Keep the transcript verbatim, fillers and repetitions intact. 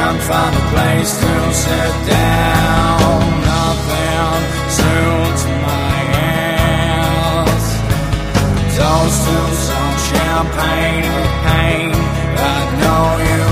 can't find a place to sit down. Nothing suits my ass. Toast to some champagne and pain. I know you